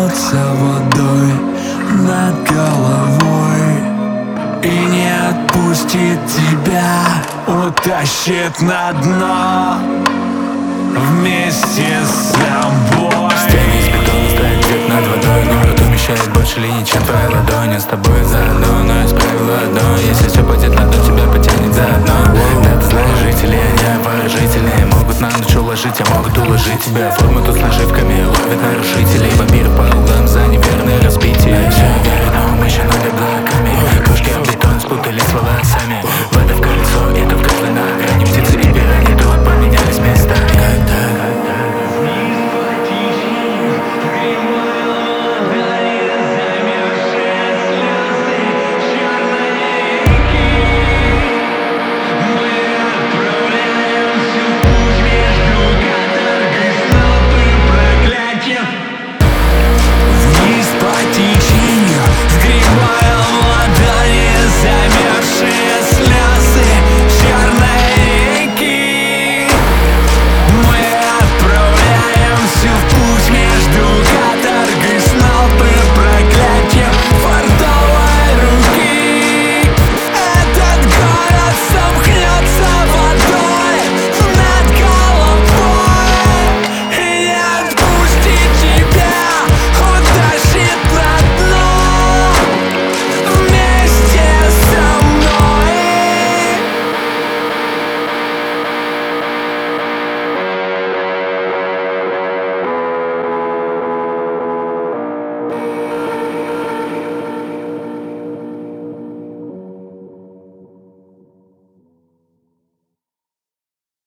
зальется водой над головой и не отпустит тебя, утащит на дно вместе с собой. Стены из бетона стоят где-то над водой, но рот умещает больше линий, чем твоя ладонь. Я с тобой заодно, но из правила одно: если все пойдет на дно, тебя потянет заодно. Да, ты знаешь, жители, они обворожительные, могут на ночь уложить, а могут уложить тебя. Форму тут с нашивками ловят нарушителей, по миру полно